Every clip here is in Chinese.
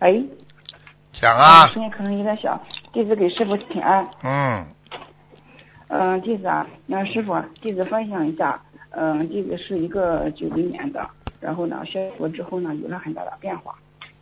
哎， 讲啊。 声音可能有点小，弟子给师傅请安。弟子啊，那师傅，弟子分享一下，弟子是一个90年的，然后呢，学佛之后呢，有了很大的变化。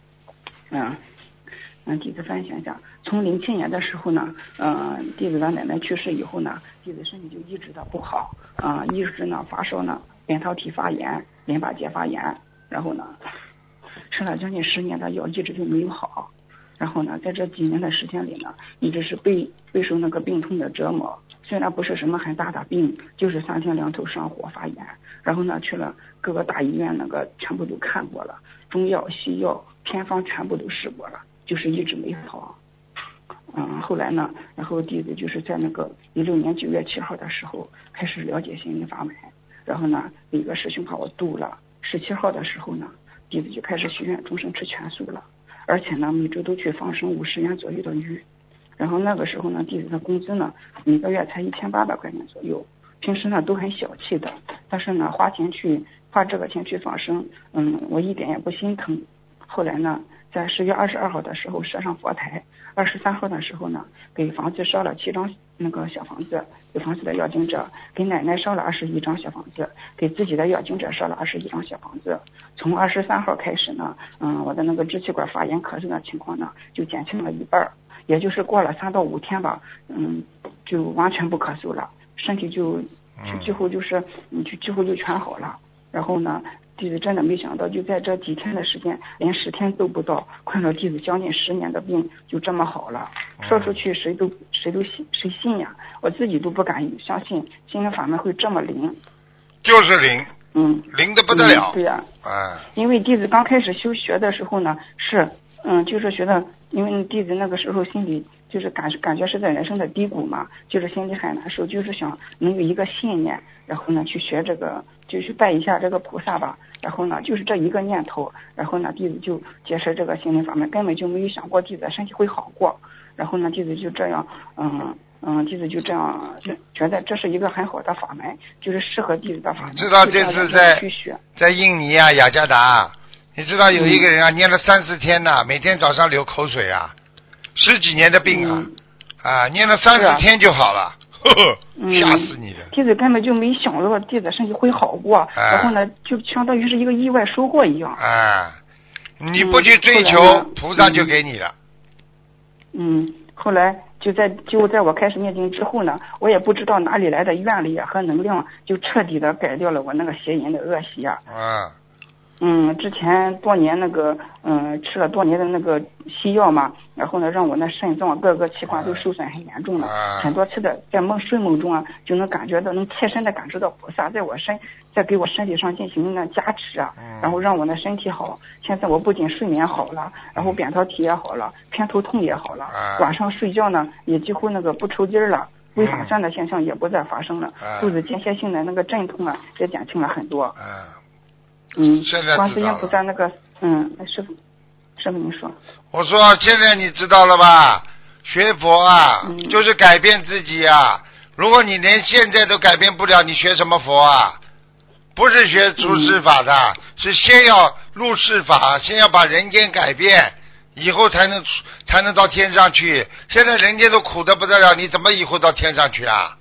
弟子分享一下，从07年的时候呢，弟子的奶奶去世以后呢，弟子身体就一直的不好，一直呢发烧呢，扁桃体发炎，淋巴结发炎，然后呢，吃了将近10年的药，一直就没有好。然后呢，在这几年的时间里呢，一直是备受那个病痛的折磨。虽然不是什么很大的病，就是3天2头上火发炎。然后呢，去了各个大医院，那个全部都看过了，中药、西药、偏方全部都试过了，就是一直没好。后来呢，然后弟子就是在那个16年9月7号的时候开始了解心灵法门。然后呢，一个师兄把我渡了。17号的时候呢，弟子就开始许愿终生吃全素了。而且呢，每周都去放生50元左右的鱼。然后那个时候呢，弟子的工资呢，每个月才1800块钱左右。平时呢都很小气的，但是呢花这个钱去放生，我一点也不心疼。后来呢，在10月22号的时候设上佛台，23号的时候呢，给房子烧了7张那个小房子，给房子的要经者，给奶奶烧了21张小房子，给自己的要经者烧了21张小房子。从23号开始呢，我的那个支气管发炎咳嗽的情况呢，就减轻了一半，也就是过了3到5天吧，就完全不咳嗽了，身体就几乎就全好了。然后呢，弟子真的没想到，就在这几天的时间，连10天都不到，困了弟子将近10年的病就这么好了。说出去谁信呀？我自己都不敢相信心灵法门会这么灵。 就是灵。灵的不得了。 对呀。因为弟子刚开始修学的时候呢，就是觉得，因为弟子那个时候心里就是感觉是在人生的低谷嘛，就是心里很难受，就是想能有一个信念，然后呢去学这个，就去拜一下这个菩萨吧。然后呢就是这一个念头，然后呢弟子就结识这个心灵法门，根本就没有想过弟子的身体会好过。然后呢弟子就这样弟子就这样觉得这是一个很好的法门，就是适合弟子的法门。 知道这次在印尼啊雅加达，你知道有一个人啊，念了3-4天呐，每天早上流口水啊，10几年的病啊，念了3-4天就好了，吓死你了。 弟子根本就没想到弟子身体会好过，然后呢就相当于是一个意外收获一样。 你不去追求，菩萨就给你了。 后来就在我开始念经之后呢，我也不知道哪里来的愿力和能量，就彻底的改掉了我那个邪淫的恶习啊。之前多年那个吃了多年的那个西药嘛，然后呢让我那肾脏各个器官都受损很严重了，很多次的在睡梦中啊就能感觉到，能切身的感受到菩萨在给我身体上进行那加持啊，然后让我的身体好。现在我不仅睡眠好了，然后扁桃体也好了，偏头痛也好了，晚上睡觉呢也几乎那个不抽筋了，微反酸的现象也不再发生了，肚子间歇性的那个阵痛啊也减轻了很多。观世音菩萨那个师傅您说。 我说现在你知道了吧？学佛啊，就是改变自己啊。如果你连现在都改变不了，你学什么佛啊？不是学出世法的，是先要入世法，先要把人间改变，以后才能到天上去。现在人间都苦得不得了，你怎么以后到天上去啊？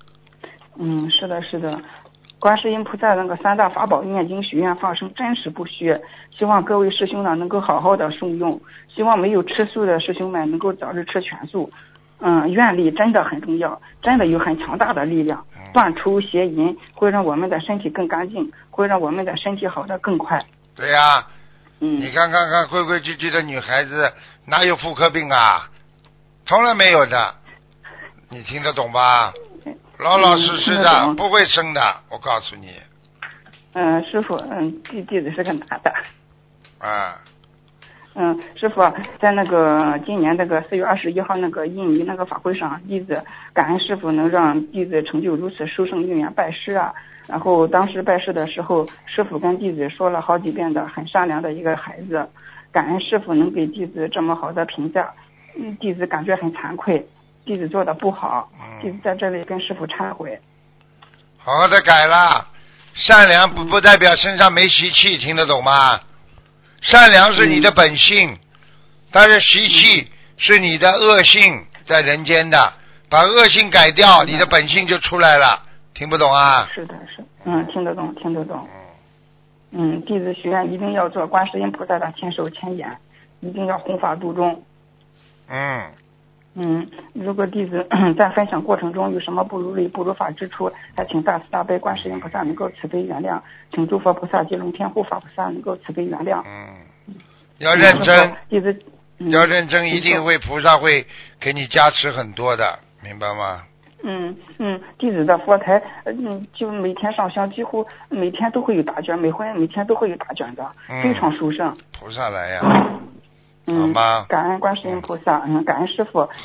是的。观世音菩萨那个3大法宝念经许愿放生真实不虚，希望各位师兄呢能够好好的受用，希望没有吃素的师兄们能够早日吃全素。愿力真的很重要，真的有很强大的力量，断除邪淫会让我们的身体更干净，会让我们的身体好得更快。 对呀，你看规规矩矩的女孩子哪有妇科病啊？从来没有的，你听得懂吧？老老实实的，不会生的，我告诉你。 师傅，弟子是个男的。师傅，在那个今年那个4月21号那个印尼那个法会上，弟子感恩师傅能让弟子成就如此殊胜因缘拜师啊。然后当时拜师的时候，师傅跟弟子说了好几遍的很善良的一个孩子，感恩师傅能给弟子这么好的评价。弟子感觉很惭愧，弟子做的不好，弟子在这里跟师傅忏悔。 好好的改了，善良不代表身上没习气，听得懂吗？善良是你的本性， 但是习气是你的恶性在人间的，把恶性改掉，你的本性就出来了。听不懂啊？ 是的，是，听得懂，听得懂。弟子许愿一定要做观世音菩萨的千手千眼，一定要弘法度众。如果弟子在分享过程中有什么不如理、不如法之处，还请大慈大悲观世音菩萨能够慈悲原谅，请诸佛菩萨及龙天护法菩萨能够慈悲原谅。 要认真， 弟子要认真，一定会菩萨会给你加持很多的，明白吗？ 弟子的佛台，就每天上香，几乎每天都会有大卷，每天都会有大卷的，非常殊胜。 菩萨来呀，好吗？ 感恩观世音菩萨，感恩师父。